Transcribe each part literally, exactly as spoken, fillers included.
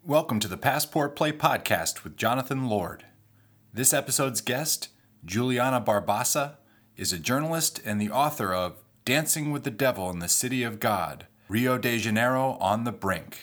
Welcome to the Passport Play Podcast with Jonathan Lord. This episode's guest, Juliana Barbassa, is a journalist and the author of Dancing with the Devil in the City of God, Rio de Janeiro on the Brink.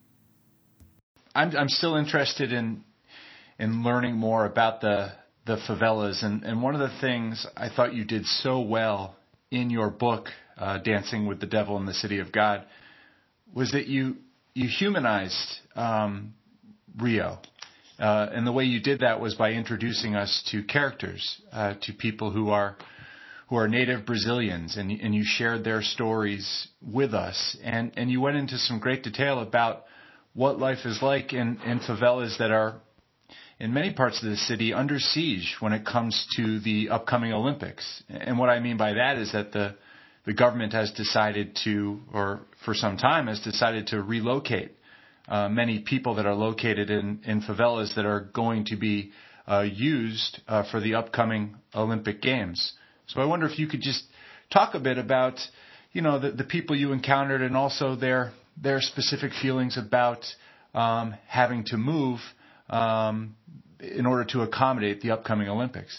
I'm I'm still interested in in learning more about the the favelas, and, and one of the things I thought you did so well in your book, uh, Dancing with the Devil in the City of God, was that you you humanized um, Rio. Uh, and the way you did that was by introducing us to characters, uh, to people who are who are native Brazilians, and, and you shared their stories with us. And, and you went into some great detail about what life is like in, in favelas that are, in many parts of the city, under siege when it comes to the upcoming Olympics. And what I mean by that is that the the government has decided to, or for some time has decided to relocate uh, many people that are located in, in favelas that are going to be uh, used uh, for the upcoming Olympic Games. So I wonder if you could just talk a bit about, you know, the, the people you encountered and also their their specific feelings about um, having to move um, in order to accommodate the upcoming Olympics.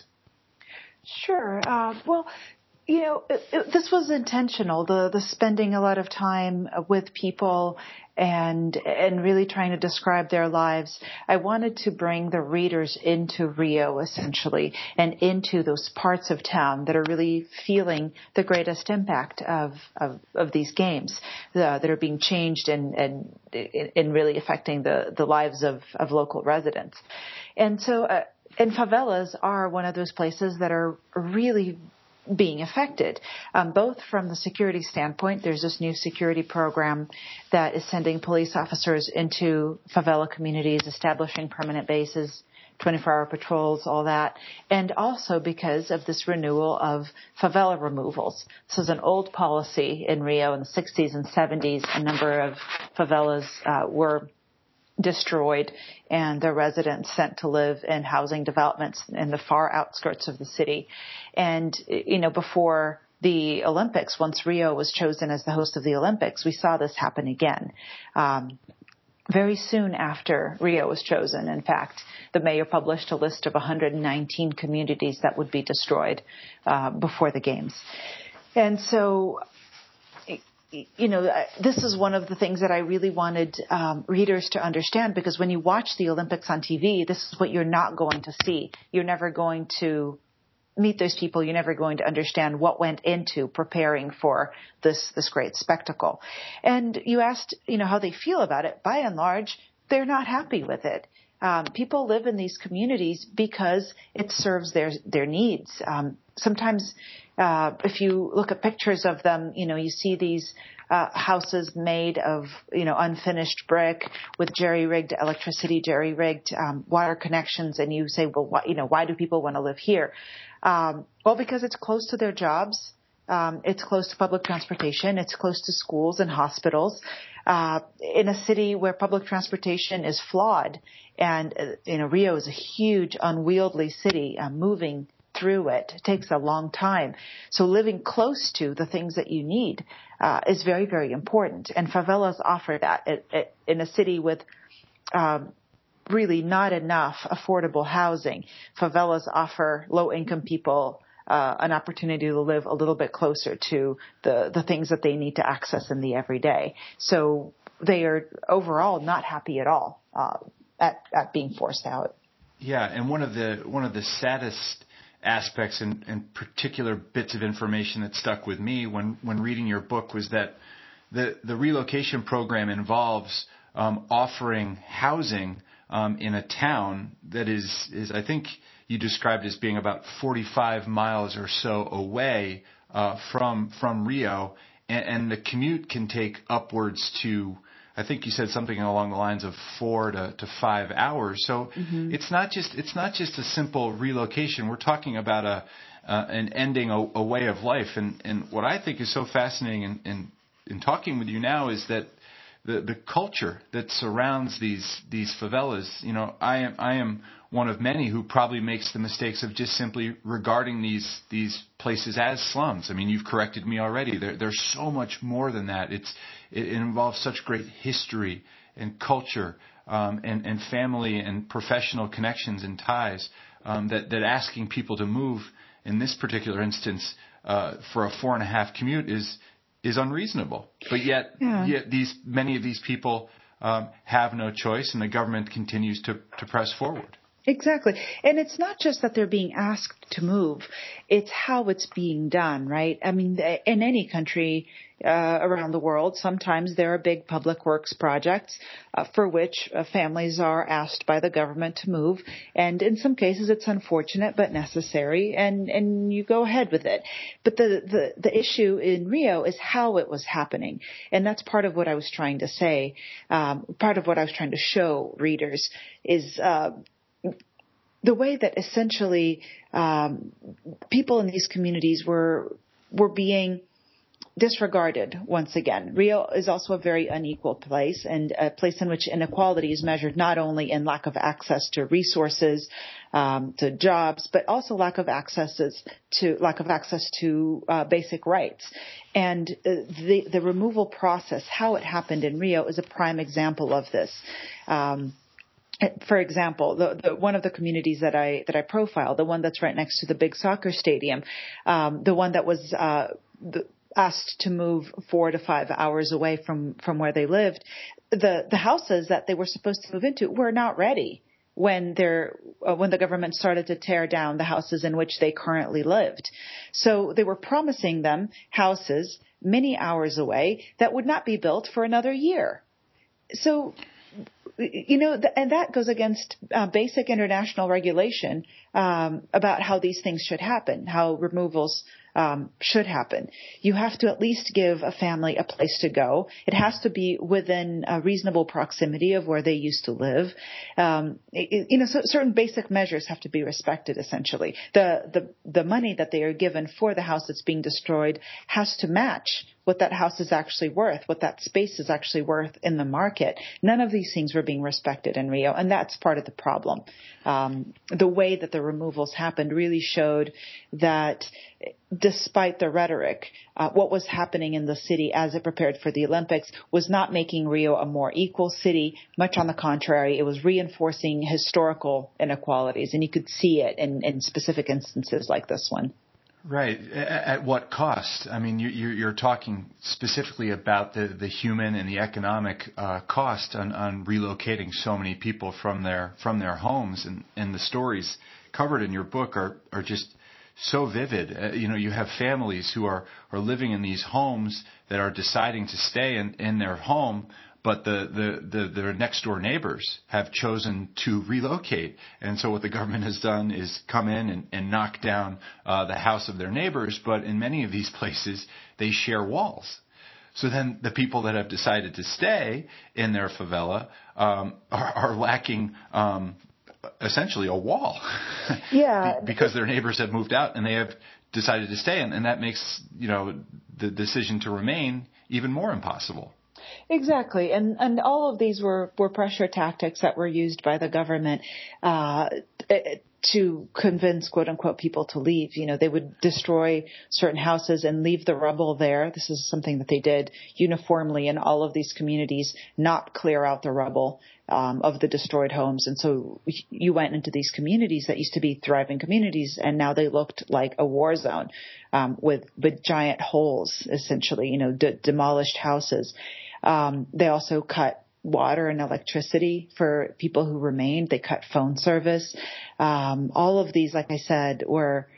Sure. Uh, well, you know, it, it, this was intentional, the, the spending a lot of time with people and and really trying to describe their lives. I wanted to bring the readers into Rio, essentially, and into those parts of town that are really feeling the greatest impact of of, of these games uh, that are being changed and, and, and really affecting the, the lives of, of local residents. And so, uh, and favelas are one of those places that are really being affected, um, both from the security standpoint. There's this new security program that is sending police officers into favela communities, establishing permanent bases, twenty-four hour patrols, all that. And also because of this renewal of favela removals. This is an old policy in Rio in the sixties and seventies. A number of favelas uh, were destroyed and the residents sent to live in housing developments in the far outskirts of the city. And, you know, before the Olympics, once Rio was chosen as the host of the Olympics, we saw this happen again. Um, very soon after Rio was chosen, in fact, the mayor published a list of one hundred nineteen communities that would be destroyed uh, before the games. And so, you know, this is one of the things that I really wanted um, readers to understand, because when you watch the Olympics on T V, this is what you're not going to see. You're never going to meet those people. You're never going to understand what went into preparing for this this great spectacle. And you asked, you know, how they feel about it. By and large, they're not happy with it. Um, people live in these communities because it serves their their needs. Um, sometimes, uh, if you look at pictures of them, you know, you see these uh, houses made of, you know, unfinished brick with jerry-rigged electricity, jerry-rigged um, water connections, and you say, well, why, you know, why do people want to live here? Um, well, because it's close to their jobs. Um, it's close to public transportation. It's close to schools and hospitals. Uh, in a city where public transportation is flawed, and uh, you know, Rio is a huge, unwieldy city. Uh, moving through it takes a long time. So living close to the things that you need uh, is very, very important. And favelas offer that it, it, in a city with um, really not enough affordable housing. Favelas offer low-income people Uh, an opportunity to live a little bit closer to the, the things that they need to access in the everyday. So they are overall not happy at all uh, at, at being forced out. Yeah, and one of the one of the saddest aspects and, and particular bits of information that stuck with me when, when reading your book was that the, the relocation program involves um, offering housing um, in a town that is, is I think, you described as being about forty-five miles or so away uh, from from Rio, and, and the commute can take upwards to, I think you said something along the lines of four to, to five hours. So mm-hmm. it's not just it's not just a simple relocation. We're talking about a uh, an ending a, a way of life, and, and what I think is so fascinating in, in in talking with you now is that the, the culture that surrounds these these favelas. You know, I am I am one of many who probably makes the mistakes of just simply regarding these these places as slums. I mean, you've corrected me already. There, there's so much more than that. It's it, it involves such great history and culture um, and and family and professional connections and ties um, that that asking people to move in this particular instance uh, for a four and a half commute is is unreasonable. But yet, yeah. yet these many of these people um, have no choice, and the government continues to, to press forward. Exactly. And it's not just that they're being asked to move. It's how it's being done, right? I mean, in any country uh, around the world, sometimes there are big public works projects uh, for which uh, families are asked by the government to move. And in some cases, it's unfortunate but necessary, and, and you go ahead with it. But the, the, the issue in Rio is how it was happening. And that's part of what I was trying to say. Um, part of what I was trying to show readers is uh, the way that essentially um, people in these communities were were being disregarded once again. Rio is also a very unequal place, and a place in which inequality is measured not only in lack of access to resources, um, to jobs, but also lack of accesses to lack of access to uh, basic rights. And uh, the the removal process, how it happened in Rio, is a prime example of this. Um, For example, the, the, one of the communities that I that I profiled, the one that's right next to the big soccer stadium, um, the one that was uh, the, asked to move four to five hours away from, from where they lived, the the houses that they were supposed to move into were not ready when they're uh, when the government started to tear down the houses in which they currently lived. So they were promising them houses many hours away that would not be built for another year. So, you know, and that goes against uh, basic international regulation um, about how these things should happen, how removals um, should happen. You have to at least give a family a place to go. It has to be within a reasonable proximity of where they used to live. Um, it, you know, so certain basic measures have to be respected, essentially. The, the, the money that they are given for the house that's being destroyed has to match what that house is actually worth, what that space is actually worth in the market. None of these things were being respected in Rio, and that's part of the problem. Um, the way that the removals happened really showed that despite the rhetoric, uh, what was happening in the city as it prepared for the Olympics was not making Rio a more equal city. Much on the contrary, it was reinforcing historical inequalities, and you could see it in, in specific instances like this one. Right. At what cost? I mean, you're talking specifically about the, the human and the economic uh, cost on, on relocating so many people from their from their homes, and, and the stories covered in your book are, are just so vivid. Uh, you know, you have families who are, are living in these homes that are deciding to stay in, in their home, but the, the, the, their next door neighbors have chosen to relocate. And so what the government has done is come in and, and knock down uh, the house of their neighbors. But in many of these places, they share walls. So then the people that have decided to stay in their favela um, are, are lacking um, essentially a wall. Yeah. Because their neighbors have moved out and they have decided to stay. And, and that makes, you know, the decision to remain even more impossible. Exactly. And and all of these were, were pressure tactics that were used by the government uh, to convince, quote unquote, people to leave. You know, they would destroy certain houses and leave the rubble there. This is something that they did uniformly in all of these communities, not clear out the rubble um, of the destroyed homes. And so you went into these communities that used to be thriving communities, and now they looked like a war zone um, with, with giant holes, essentially, you know, de- demolished houses. Um, they also cut water and electricity for people who remained. They cut phone service. Um, all of these, like I said, were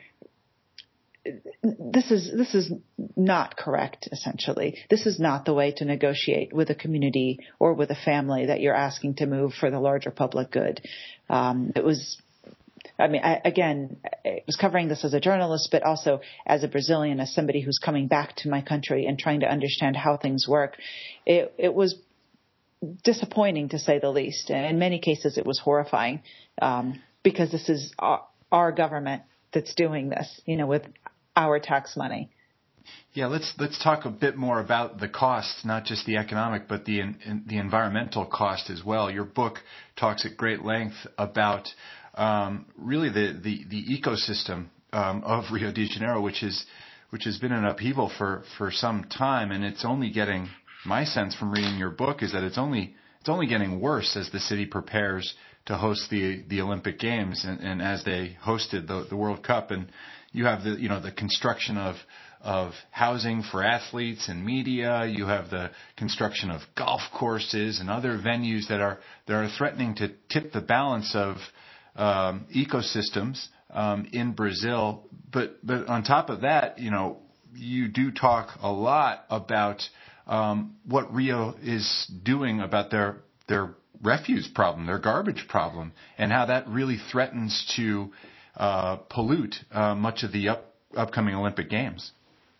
this is this is not correct, essentially. This is not the way to negotiate with a community or with a family that you're asking to move for the larger public good. Um, it was I mean, I, again, I was covering this as a journalist, but also as a Brazilian, as somebody who's coming back to my country and trying to understand how things work. It, it was disappointing, to say the least. And in many cases, it was horrifying um, because this is our, our government that's doing this, you know, with our tax money. Yeah, let's let's talk a bit more about the costs, not just the economic, but the in, the environmental cost as well. Your book talks at great length about um, really the, the, the ecosystem um, of Rio de Janeiro, which is which has been in upheaval for, for some time, and it's only getting. My sense from reading your book is that it's only it's only getting worse as the city prepares to host the the Olympic Games and, and as they hosted the, the World Cup, and you have the you know the construction of of housing for athletes and media. You have the construction of golf courses and other venues that are that are threatening to tip the balance of um, ecosystems um, in Brazil. But but on top of that, you know, you do talk a lot about um, what Rio is doing about their their refuse problem, their garbage problem, and how that really threatens to uh, pollute uh, much of the up, upcoming Olympic Games.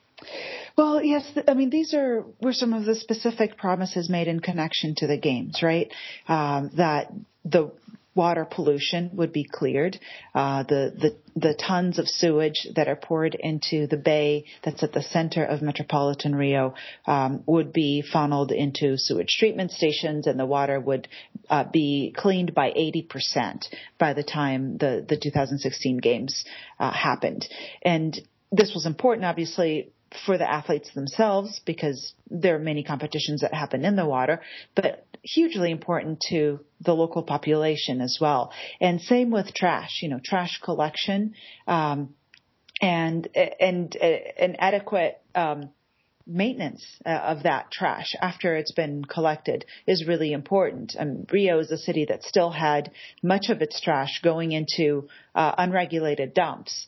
Well, yes, I mean, these are were some of the specific promises made in connection to the games, right? Um, that the water pollution would be cleared, uh, the, the the tons of sewage that are poured into the bay that's at the center of metropolitan Rio um, would be funneled into sewage treatment stations, and the water would uh, be cleaned by eighty percent by the time the, the two thousand sixteen games uh, happened. And this was important, obviously, for the athletes themselves, because there are many competitions that happen in the water, but hugely important to the local population as well. And same with trash, you know, trash collection, um, and, and, an adequate, um, maintenance uh, of that trash after it's been collected is really important. Um, Rio is a city that still had much of its trash going into uh, unregulated dumps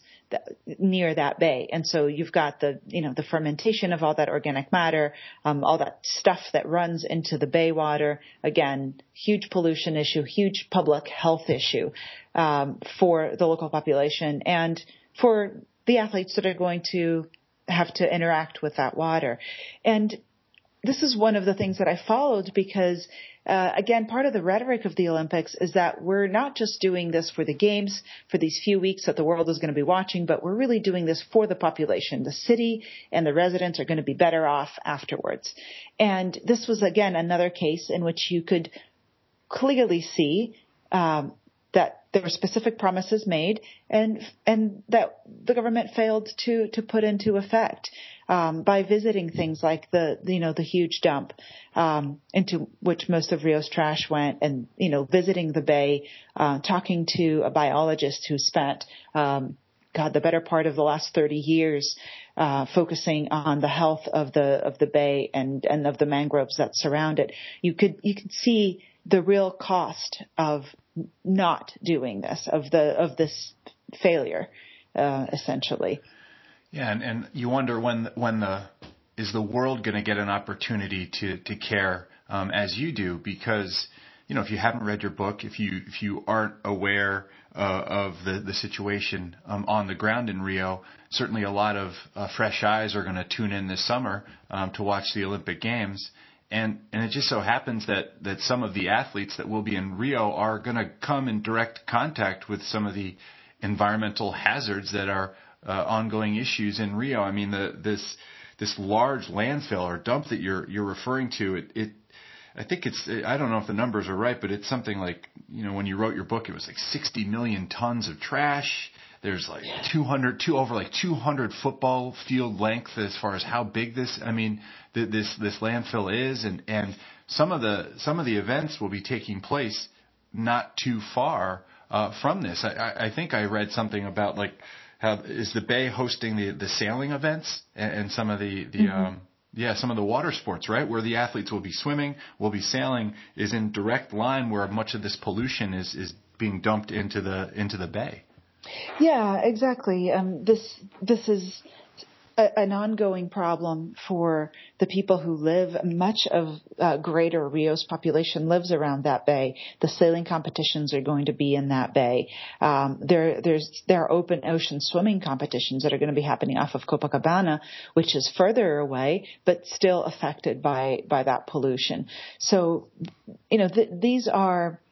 near that bay. And so you've got the, you know, the fermentation of all that organic matter, um, all that stuff that runs into the bay water. Again, huge pollution issue, huge public health issue, um, for the local population and for the athletes that are going to have to interact with that water. And this is one of the things that I followed because, uh, again, part of the rhetoric of the Olympics is that we're not just doing this for the games, for these few weeks that the world is going to be watching, but we're really doing this for the population. The city and the residents are going to be better off afterwards. And this was, again, another case in which you could clearly see um, that there were specific promises made and and that the government failed to to put into effect um, by visiting things like the you know the huge dump um, into which most of Rio's trash went, and you know visiting the bay, uh, talking to a biologist who spent um, God the better part of the last thirty years uh, focusing on the health of the of the bay and and of the mangroves that surround it. You could you could see the real cost of not doing this, of the of this failure, uh, essentially. Yeah, and, and you wonder when when the is the world going to get an opportunity to to care um, as you do? Because you know, if you haven't read your book, if you if you aren't aware uh, of the the situation um, on the ground in Rio, certainly a lot of uh, fresh eyes are going to tune in this summer um, to watch the Olympic Games. And and it just so happens that, that some of the athletes that will be in Rio are going to come in direct contact with some of the environmental hazards that are uh, ongoing issues in Rio. I mean, the, this this large landfill or dump that you're you're referring to, it, it I think it's I don't know if the numbers are right, but it's something like, you know, when you wrote your book, it was like sixty million tons of trash. There's like two hundred, two over like two hundred football field length as far as how big this, I mean, th- this this landfill is, and, and some of the some of the events will be taking place not too far uh, from this. I, I think I read something about like how is the bay hosting the, the sailing events and, and some of the the mm-hmm. um, yeah some of the water sports, right, where the athletes will be swimming, will be sailing, is in direct line where much of this pollution is is being dumped into the into the bay. Yeah, exactly. Um, this this is a, an ongoing problem for the people who live. Much of uh, Greater Rio's population lives around that bay. The sailing competitions are going to be in that bay. Um, there, there's there are open ocean swimming competitions that are going to be happening off of Copacabana, which is further away, but still affected by by that pollution. So, you know, th- these are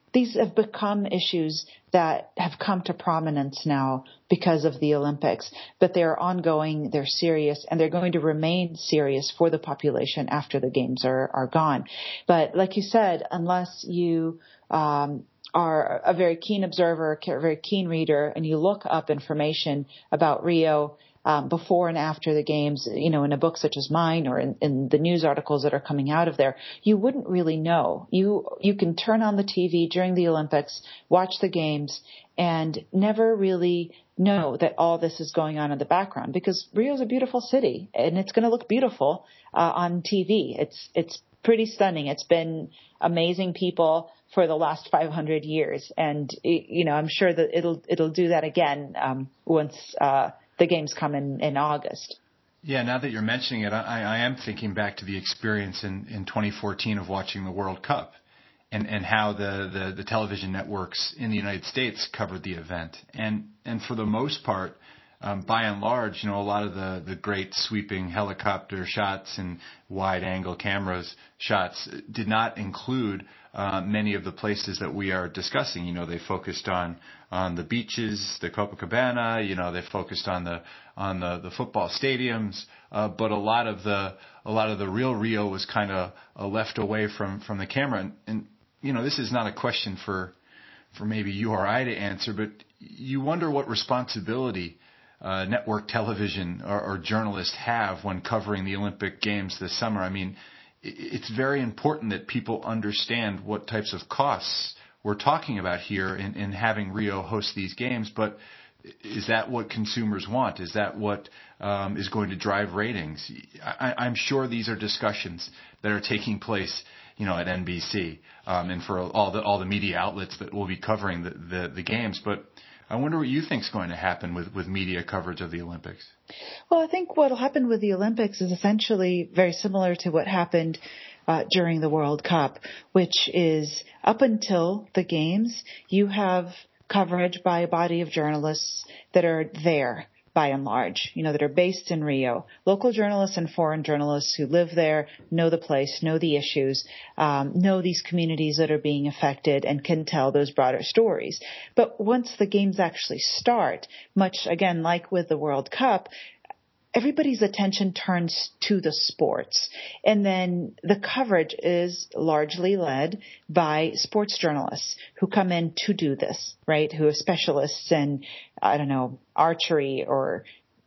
these have become issues that have come to prominence now because of the Olympics, but they're ongoing, they're serious, and they're going to remain serious for the population after the games are, are gone. But like you said, unless you um, are a very keen observer, a very keen reader, and you look up information about Rio Um, before and after the games, you know, in a book such as mine or in, in the news articles that are coming out of there, you wouldn't really know. You you can turn on the T V during the Olympics, watch the games, and never really know that all this is going on in the background, because Rio's a beautiful city and it's going to look beautiful uh, on T V. It's it's pretty stunning. It's been amazing people for the last five hundred years, and you know, I'm sure that it'll it'll do that again um, once. Uh, the games come in, in August. Yeah, now that you're mentioning it, I, I am thinking back to the experience in, in twenty fourteen of watching the World Cup and, and how the, the, the television networks in the United States covered the event. And, and for the most part, um, by and large, you know, a lot of the, the great sweeping helicopter shots and wide angle cameras shots did not include uh, many of the places that we are discussing. You know, they focused on on the beaches, the Copacabana, you know, they focused on the on the, the football stadiums, uh, but a lot of the a lot of the real Rio was kind of uh, left away from, from the camera. And, and you know, this is not a question for for maybe you or I to answer, but you wonder what responsibility uh, network television or, or journalists have when covering the Olympic Games this summer. I mean, it's very important that people understand what types of costs we're talking about here in, in having Rio host these games, but is that what consumers want? Is that what um, is going to drive ratings? I, I'm sure these are discussions that are taking place, you know, at N B C um, and for all the all the media outlets that will be covering the, the, the games. But I wonder what you think is going to happen with, with media coverage of the Olympics. Well, I think what will happen with the Olympics is essentially very similar to what happened uh, during the World Cup, which is up until the games, you have coverage by a body of journalists that are there by and large, you know, that are based in Rio. Local journalists and foreign journalists who live there, know the place, know the issues, um, know these communities that are being affected and can tell those broader stories. But once the games actually start, much again like with the World Cup, everybody's attention turns to the sports. And then the coverage is largely led by sports journalists who come in to do this, right? Who are specialists in, I don't know, archery or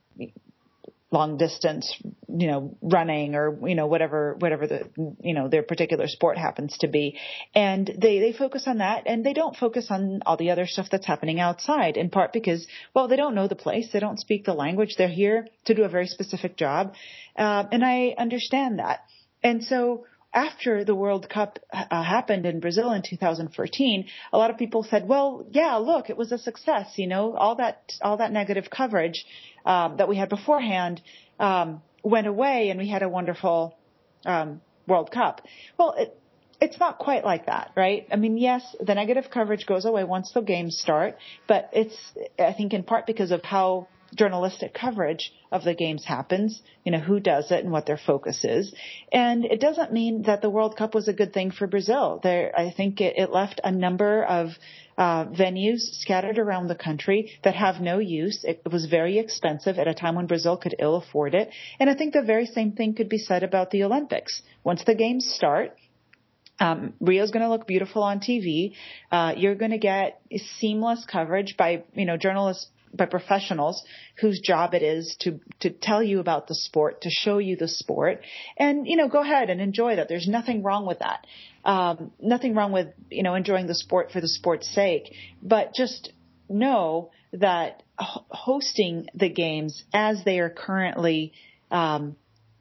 long distance, you know, running or, you know, whatever, whatever the, you know, their particular sport happens to be. And they, they focus on that, and they don't focus on all the other stuff that's happening outside, in part because, well, they don't know the place. They don't speak the language. They're here to do a very specific job. Uh, and I understand that. And so after the World Cup uh, happened in Brazil in two thousand fourteen, a lot of people said, well, yeah, look, it was a success. You know, all that, all that negative coverage um, that we had beforehand um, went away, and we had a wonderful um, World Cup. Well, it, it's not quite like that, right? I mean, yes, the negative coverage goes away once the games start, but it's, I think, in part because of how journalistic coverage of the games happens, you know, who does it and what their focus is. And it doesn't mean that the World Cup was a good thing for Brazil. There, I think it, it left a number of uh, venues scattered around the country that have no use. It was very expensive at a time when Brazil could ill afford it. And I think the very same thing could be said about the Olympics. Once the games start, Um, Rio's going to look beautiful on T V. Uh, you're going to get seamless coverage by, you know, journalists, by professionals whose job it is to, to tell you about the sport, to show you the sport. And, you know, go ahead and enjoy that. There's nothing wrong with that. Um, nothing wrong with, you know, enjoying the sport for the sport's sake. But just know that h- hosting the games as they are currently, um,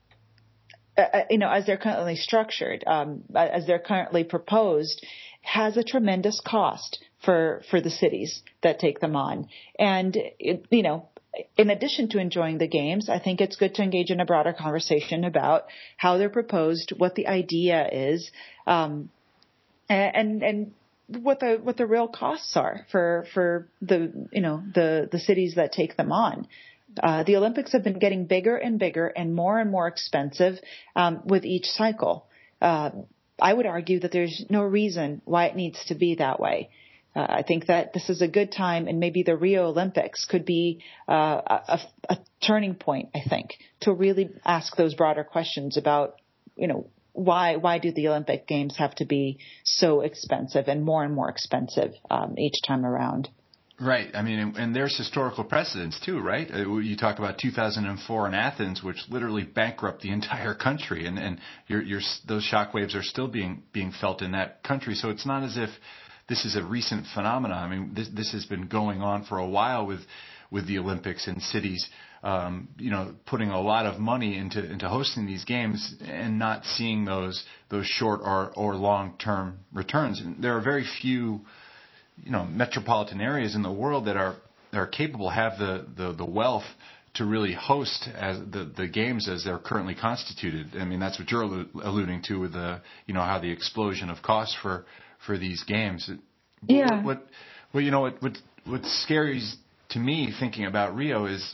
uh, you know, as they're currently structured, um, as they're currently proposed, has a tremendous cost for, for the cities that take them on. And, it, you know, in addition to enjoying the games, I think it's good to engage in a broader conversation about how they're proposed, what the idea is, um, and, and what the, what the real costs are for, for the, you know, the, the cities that take them on. Uh, the Olympics have been getting bigger and bigger and more and more expensive, um, with each cycle. Uh, I would argue that there's no reason why it needs to be that way. Uh, I think that this is a good time, and maybe the Rio Olympics could be uh, a, a turning point, I think, to really ask those broader questions about, you know, why why do the Olympic Games have to be so expensive and more and more expensive um, each time around? Right. I mean, and, and there's historical precedents too, right? Uh, you talk about two thousand four in Athens, which literally bankrupt the entire country, and and you're, you're, those shockwaves are still being being felt in that country. So it's not as if this is a recent phenomenon. I mean, this this has been going on for a while with with the Olympics and cities, um, you know, putting a lot of money into into hosting these games and not seeing those those short or or long term returns. And there are very few, you know, metropolitan areas in the world that are that are capable, have the, the, the wealth to really host as the, the games as they're currently constituted. I mean, that's what you're alluding to with the, you know, how the explosion of costs for, for these games. Yeah. What, what you know, what, what what's scary to me thinking about Rio is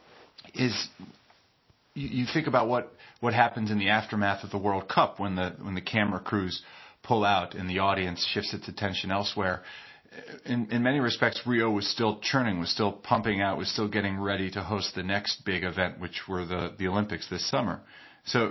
is you, you think about what, what happens in the aftermath of the World Cup when the when the camera crews pull out and the audience shifts its attention elsewhere. In, in many respects, Rio was still churning, was still pumping out, was still getting ready to host the next big event, which were the, the Olympics this summer. So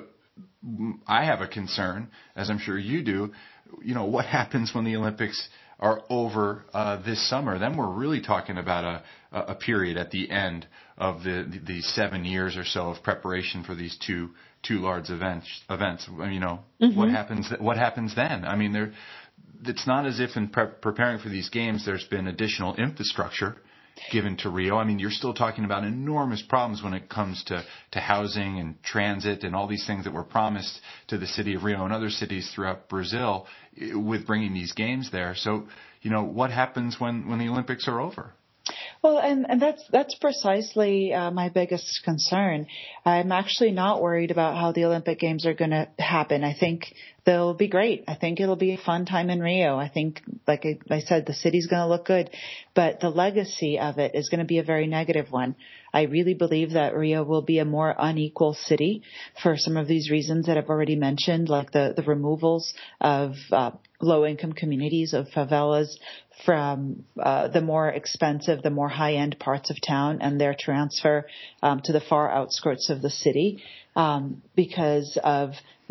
I have a concern, as I'm sure you do, you know, what happens when the Olympics are over uh, this summer? Then we're really talking about a, a period at the end of the, the, the seven years or so of preparation for these two two large events. Events, you know, mm-hmm. what happens? What happens then? I mean, there. It's not as if in pre- preparing for these games there's been additional infrastructure given to Rio. I mean, you're still talking about enormous problems when it comes to, to housing and transit and all these things that were promised to the city of Rio and other cities throughout Brazil with bringing these games there. So, you know, what happens when, when the Olympics are over? Well, and, and that's that's precisely uh, my biggest concern. I'm actually not worried about how the Olympic Games are going to happen. I think they'll be great. I think it'll be a fun time in Rio. I think, like I, I said, the city's going to look good, but the legacy of it is going to be a very negative one. I really believe that Rio will be a more unequal city for some of these reasons that I've already mentioned, like the, the removals of uh, low-income communities, of favelas, from uh, the more expensive, the more high-end parts of town and their transfer um, to the far outskirts of the city um, because of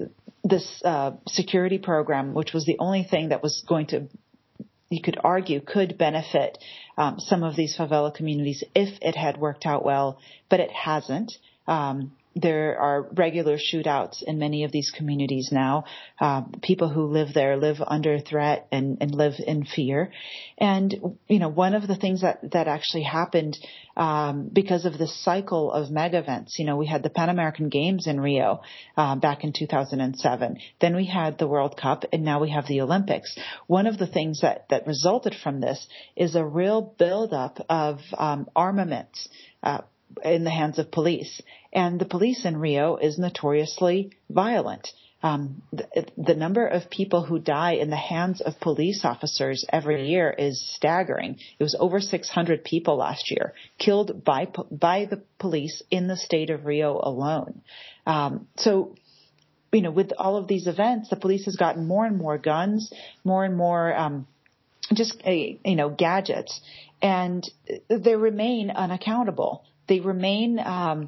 this uh, security program, which was the only thing that was going to, you could argue, could benefit um, some of these favela communities if it had worked out well, but it hasn't. Um, There are regular shootouts in many of these communities now. Uh, people who live there live under threat and, and live in fear. And, you know, one of the things that, that actually happened um, because of this cycle of mega events, you know, we had the Pan American Games in Rio uh, back in two thousand seven. Then we had the World Cup, and now we have the Olympics. One of the things that, that resulted from this is a real buildup of um, armaments uh, in the hands of police. And the police in Rio is notoriously violent. Um, the, the number of people who die in the hands of police officers every year is staggering. It was over six hundred people last year killed by by the police in the state of Rio alone. Um, so, you know, with all of these events, the police has gotten more and more guns, more and more um, just, uh, you know, gadgets, and they remain unaccountable. They remain um,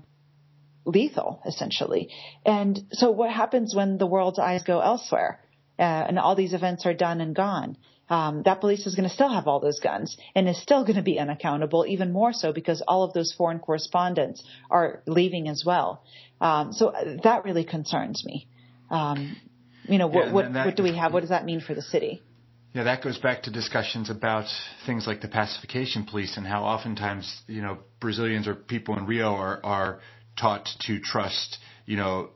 lethal, essentially. And so what happens when the world's eyes go elsewhere uh, and all these events are done and gone? Um, that police is going to still have all those guns and is still going to be unaccountable, even more so because all of those foreign correspondents are leaving as well. Um, so that really concerns me. Um, you know, what, yeah, what, that, what do we have? What does that mean for the city? Yeah, that goes back to discussions about things like the pacification police and how oftentimes, you know, Brazilians or people in Rio are, are taught to trust, you know,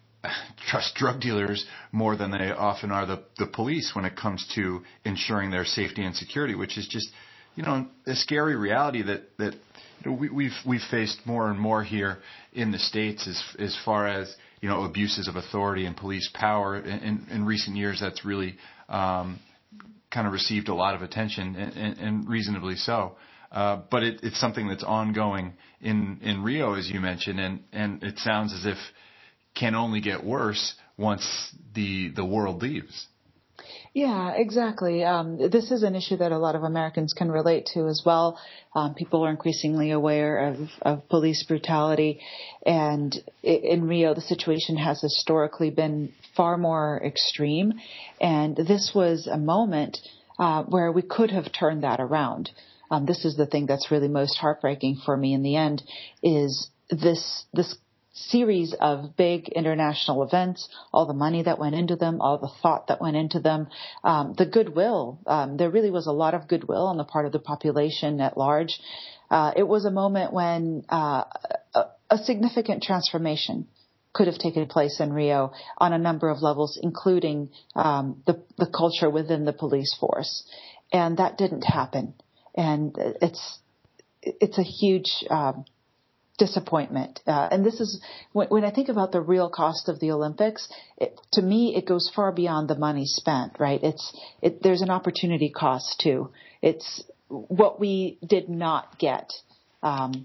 trust drug dealers more than they often are the, the police when it comes to ensuring their safety and security, which is just, you know, a scary reality that, that you know, we, we've we've faced more and more here in the States as as far as, you know, abuses of authority and police power. In, in, in recent years, that's really um, kind of received a lot of attention, and, and, and reasonably so. Uh, but it, it's something that's ongoing in, in Rio, as you mentioned, and, and it sounds as if can only get worse once the the world leaves. Yeah, exactly. Um, this is an issue that a lot of Americans can relate to as well. Um, people are increasingly aware of, of police brutality. And in Rio, the situation has historically been far more extreme. And this was a moment uh, where we could have turned that around. Um, this is the thing that's really most heartbreaking for me in the end, is this this series of big international events, all the money that went into them, all the thought that went into them, um, the goodwill. Um, there really was a lot of goodwill on the part of the population at large. Uh, it was a moment when uh, a, a significant transformation could have taken place in Rio on a number of levels, including um, the, the culture within the police force. And that didn't happen. And it's it's a huge um, disappointment. Uh, and this is, when, when I think about the real cost of the Olympics, it, to me, it goes far beyond the money spent, right? It's, it, there's an opportunity cost too. It's what we did not get, um,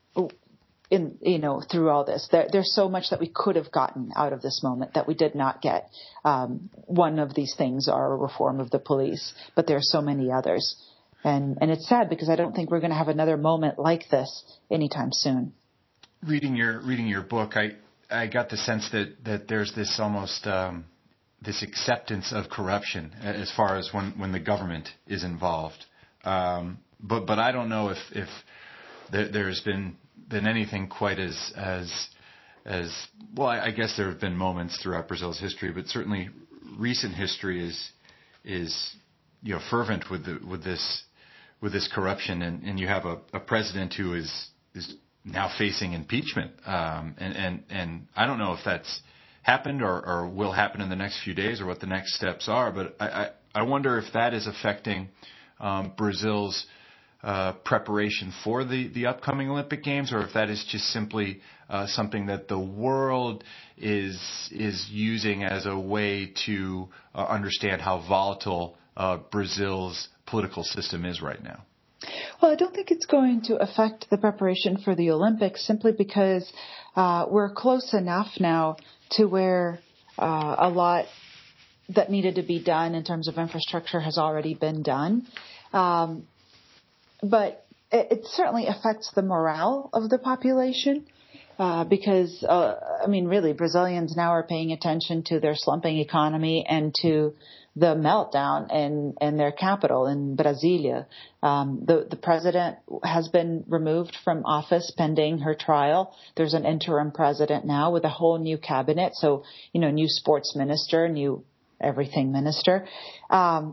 in, you know, through all this. There, there's so much that we could have gotten out of this moment that we did not get. Um, one of these things are a reform of the police, but there are so many others. And, and it's sad because I don't think we're going to have another moment like this anytime soon. Reading your reading your book, I, I got the sense that, that there's this almost um, this acceptance of corruption as far as when, when the government is involved. Um, but but I don't know if if there, there's been been anything quite as as as well. I, I guess there have been moments throughout Brazil's history, but certainly recent history is is you know fervent with the, with this with this corruption, and, and you have a, a president who is is now facing impeachment, um, and, and and I don't know if that's happened or, or will happen in the next few days or what the next steps are, but I, I, I wonder if that is affecting um, Brazil's uh, preparation for the, the upcoming Olympic Games, or if that is just simply uh, something that the world is is using as a way to uh, understand how volatile uh, Brazil's political system is right now. Well, I don't think it's going to affect the preparation for the Olympics simply because uh, we're close enough now to where uh, a lot that needed to be done in terms of infrastructure has already been done. Um, but it, it certainly affects the morale of the population uh, because, uh, I mean, really, Brazilians now are paying attention to their slumping economy and to the meltdown in, in their capital, in Brasilia. Um, the, the president has been removed from office pending her trial. There's an interim president now with a whole new cabinet. So, you know, new sports minister, new everything minister. Um,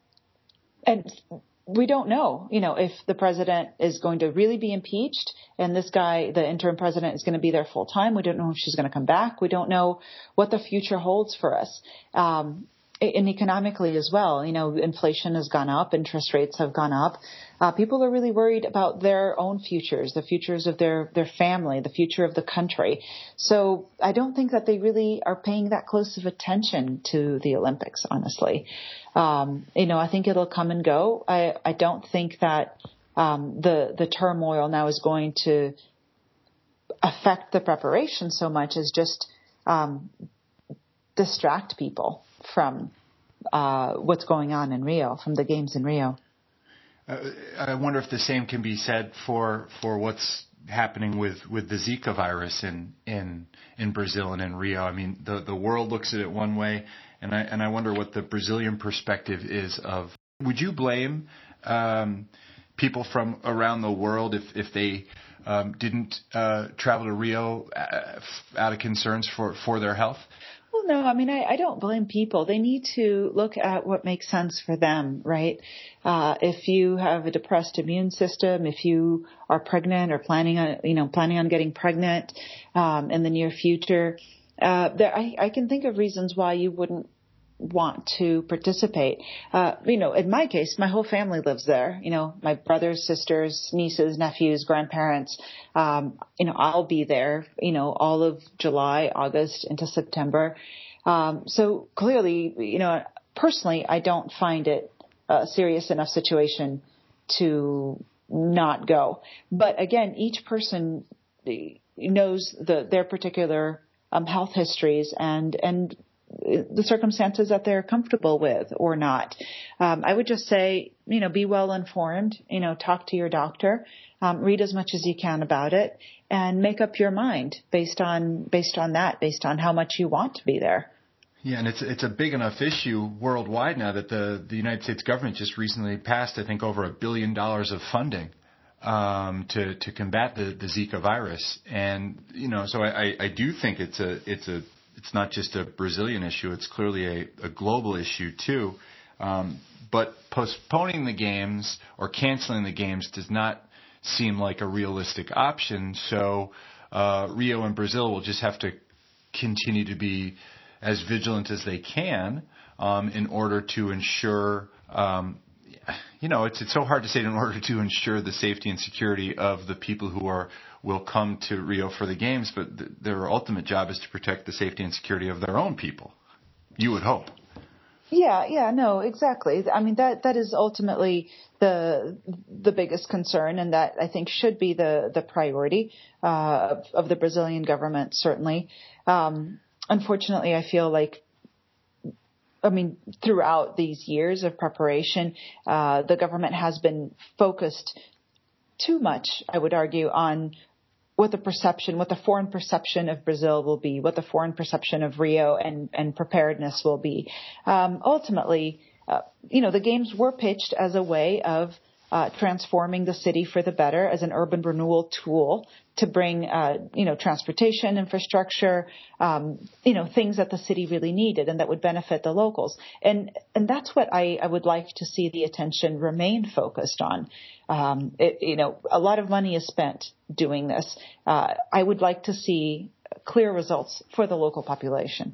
and we don't know, you know, if the president is going to really be impeached and this guy, the interim president, is going to be there full time. We don't know if she's going to come back. We don't know what the future holds for us. Um, And economically as well, you know, inflation has gone up, interest rates have gone up. Uh, people are really worried about their own futures, the futures of their, their family, the future of the country. So I don't think that they really are paying that close of attention to the Olympics, honestly. Um, you know, I think it'll come and go. I, I don't think that um, the, the turmoil now is going to affect the preparation so much as just um, distract people from uh, what's going on in Rio, from the games in Rio. Uh, I wonder if the same can be said for for what's happening with, with the Zika virus in, in in Brazil and in Rio. I mean, the the world looks at it one way, and I and I wonder what the Brazilian perspective is of. Would you blame um, people from around the world if if they um, didn't uh, travel to Rio out of concerns for, for their health? Well, no, I mean, I, I don't blame people. They need to look at what makes sense for them, right? Uh, if you have a depressed immune system, if you are pregnant or planning on, you know, planning on getting pregnant um, in the near future, uh, there, I, I can think of reasons why you wouldn't want to participate. Uh, you know, in my case, my whole family lives there. You know, my brothers, sisters, nieces, nephews, grandparents. Um, you know, I'll be there, you know, all of July, August into September. Um, so clearly, you know, personally, I don't find it a serious enough situation to not go. But again, each person knows the, their particular um, health histories and and the circumstances that they're comfortable with or not. Um, I would just say, you know, be well informed, you know, talk to your doctor, um, read as much as you can about it, and make up your mind based on based on that, based on how much you want to be there. Yeah, and it's it's a big enough issue worldwide now that the, the United States government just recently passed, I think, over a billion dollars of funding um, to to combat the, the Zika virus. And you know, so I, I do think it's a it's a it's not just a Brazilian issue; it's clearly a, a global issue too. Um, but postponing the games or canceling the games does not seem like a realistic option. So uh, Rio and Brazil will just have to continue to be as vigilant as they can um, in order to ensure, um, you know, it's it's so hard to say in order to ensure the safety and security of the people who are will come to Rio for the games, but th- their ultimate job is to protect the safety and security of their own people. You would hope. Yeah, yeah, no, exactly. I mean, that that is ultimately the the biggest concern, and that I think should be the the priority uh, of, of the Brazilian government, certainly. Um, Unfortunately, I feel like, I mean, throughout these years of preparation, uh, the government has been focused too much, I would argue, on what the perception, what the foreign perception of Brazil will be, what the foreign perception of Rio and, and preparedness will be. Um, ultimately, uh, you know, the games were pitched as a way of uh, transforming the city for the better, as an urban renewal tool to bring, uh, you know, transportation infrastructure, um, you know, things that the city really needed and that would benefit the locals. And and that's what I, I would like to see the attention remain focused on. Um, it, you know, a lot of money is spent doing this. Uh, I would like to see clear results for the local population.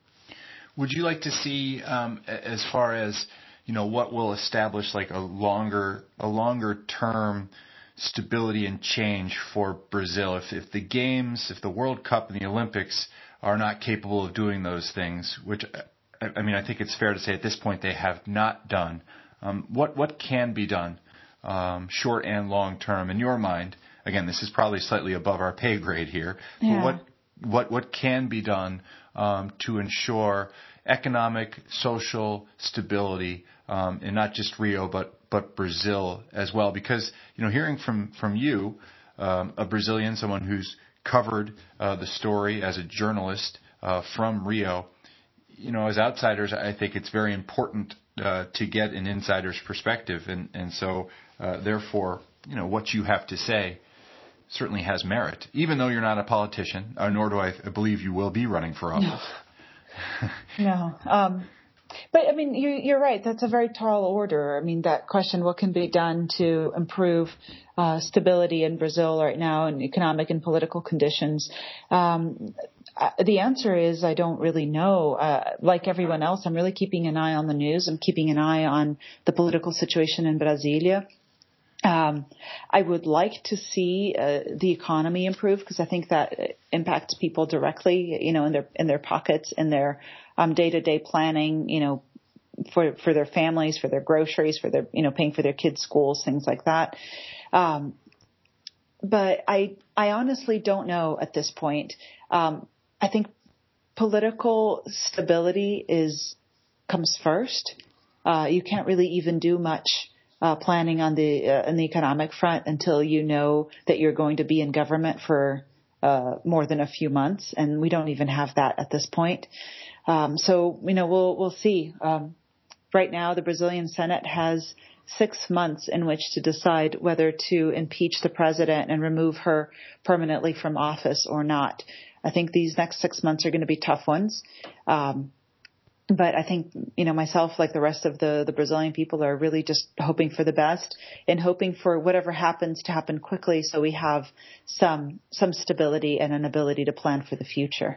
Would you like to see, um, as far as, you know, what will establish like a longer, a longer term stability and change for Brazil? If, if the games, if the World Cup and the Olympics are not capable of doing those things, which, I, I mean, I think it's fair to say at this point they have not done, um, what, what can be done, um, short and long term in your mind? Again, this is probably slightly above our pay grade here. Yeah. But what, what, what can be done, um, to ensure economic, social stability, um, in not just Rio, but but Brazil as well? Because, you know, hearing from, from you, um, a Brazilian, someone who's covered uh, the story as a journalist uh, from Rio, you know, as outsiders, I think it's very important uh, to get an insider's perspective. And, and so, uh, therefore, you know, what you have to say certainly has merit, even though you're not a politician, uh, nor do I believe you will be running for office. No. no. Um But, I mean, you, you're right. That's a very tall order. I mean, that question, what can be done to improve uh, stability in Brazil right now and economic and political conditions? Um, the answer is I don't really know. Uh, like everyone else, I'm really keeping an eye on the news. I'm keeping an eye on the political situation in Brasilia. Um, I would like to see uh, the economy improve, because I think that impacts people directly, you know, in their in their pockets, in their um, day-to-day planning, you know, for for their families, for their groceries, for their, you know, paying for their kids' schools, things like that. Um, but I I honestly don't know at this point. Um, I think political stability is comes first. Uh, you can't really even do much Uh, planning on the uh, on the economic front until you know that you're going to be in government for uh, more than a few months, and we don't even have that at this point. Um, so you know we'll we'll see. Um, right now, the Brazilian Senate has six months in which to decide whether to impeach the president and remove her permanently from office or not. I think these next six months are going to be tough ones. Um, But I think, you know, myself, like the rest of the, the Brazilian people, are really just hoping for the best and hoping for whatever happens to happen quickly, so we have some some stability and an ability to plan for the future.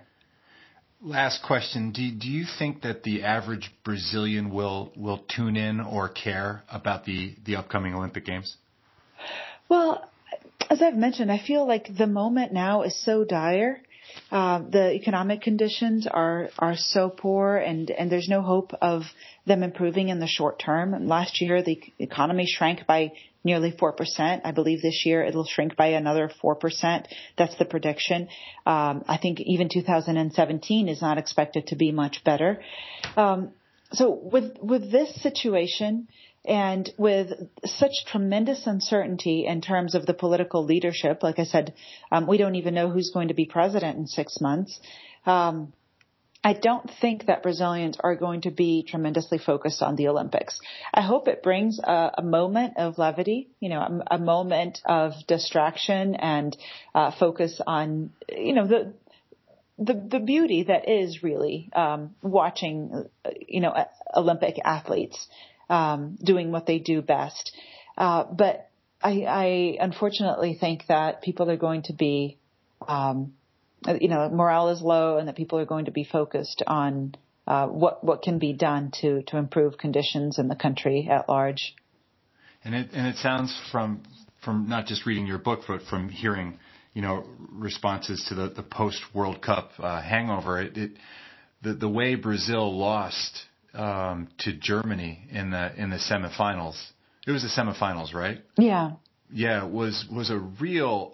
Last question. Do, do you think that the average Brazilian will, will tune in or care about the, the upcoming Olympic Games? Well, as I've mentioned, I feel like the moment now is so dire Uh, the economic conditions are are so poor, and, and there's no hope of them improving in the short term. Last year, the economy shrank by nearly four percent. I believe this year it'll shrink by another four percent. That's the prediction. Um, I think even two thousand seventeen is not expected to be much better. Um, so with with this situation, and with such tremendous uncertainty in terms of the political leadership, like I said, um, we don't even know who's going to be president in six months. Um, I don't think that Brazilians are going to be tremendously focused on the Olympics. I hope it brings a, a moment of levity, you know, a, a moment of distraction and uh, focus on, you know, the the, the beauty that is really um, watching, you know, Olympic athletes. Um, doing what they do best. Uh, but I, I unfortunately think that people are going to be, um, you know, morale is low, and that people are going to be focused on uh, what what can be done to to improve conditions in the country at large. And it and it sounds from from not just reading your book, but from hearing, you know, responses to the, the post World Cup uh, hangover. It, it the the way Brazil lost Um, to Germany in the in the semifinals. It was the semifinals, right? Yeah. Yeah, it was was a real.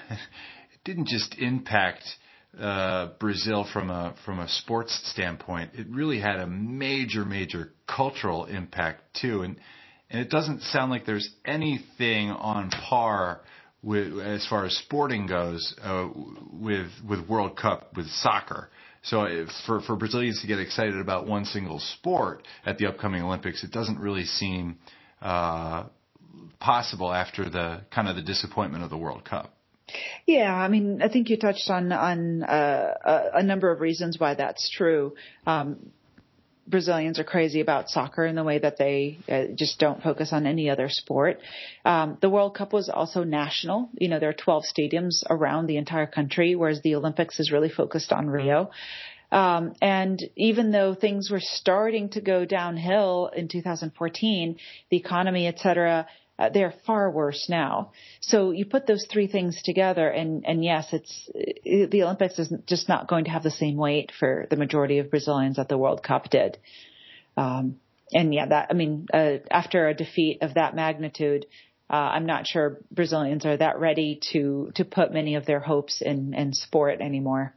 It didn't just impact uh, Brazil from a from a sports standpoint. It really had a major major cultural impact too, and and it doesn't sound like there's anything on par with as far as sporting goes uh, with with World Cup with soccer. So if, for, for Brazilians to get excited about one single sport at the upcoming Olympics, it doesn't really seem uh, possible after the kind of the disappointment of the World Cup. Yeah, I mean, I think you touched on on uh, a, a number of reasons why that's true. Um, Brazilians are crazy about soccer in the way that they uh, just don't focus on any other sport. Um, the World Cup was also national. You know, there are twelve stadiums around the entire country, whereas the Olympics is really focused on Rio. Um, and even though things were starting to go downhill in two thousand fourteen, the economy, et cetera, uh, they're far worse now. So you put those three things together, and, and yes, it's it, the Olympics is just not going to have the same weight for the majority of Brazilians that the World Cup did. Um, and yeah, that I mean, uh, after a defeat of that magnitude, uh, I'm not sure Brazilians are that ready to to put many of their hopes in, in sport anymore.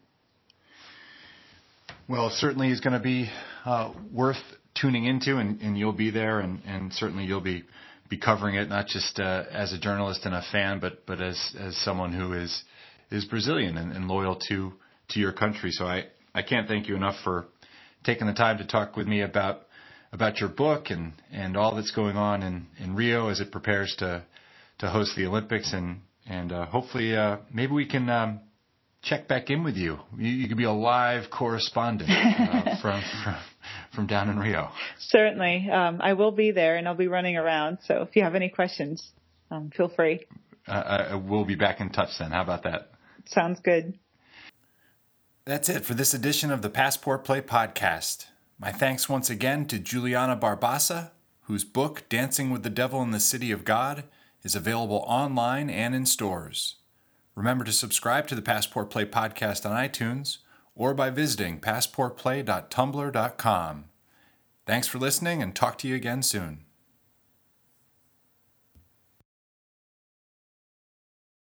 Well, it certainly is going to be uh, worth tuning into, and, and you'll be there, and, and certainly you'll be. be covering it, not just uh, as a journalist and a fan, but but as as someone who is is Brazilian and, and loyal to to your country. So I, I can't thank you enough for taking the time to talk with me about about your book and, and all that's going on in, in Rio as it prepares to to host the Olympics, and and uh, hopefully uh, maybe we can um, check back in with you. You, you could be a live correspondent uh, from, from from down in Rio. Certainly. Um, I will be there, and I'll be running around. So if you have any questions, um, feel free. Uh, I will be back in touch then. How about that? Sounds good. That's it for this edition of the Passport Play podcast. My thanks once again to Juliana Barbassa, whose book, Dancing with the Devil in the City of God, is available online and in stores. Remember to subscribe to the Passport Play podcast on iTunes or by visiting passport play dot tumblr dot com. Thanks for listening, and talk to you again soon.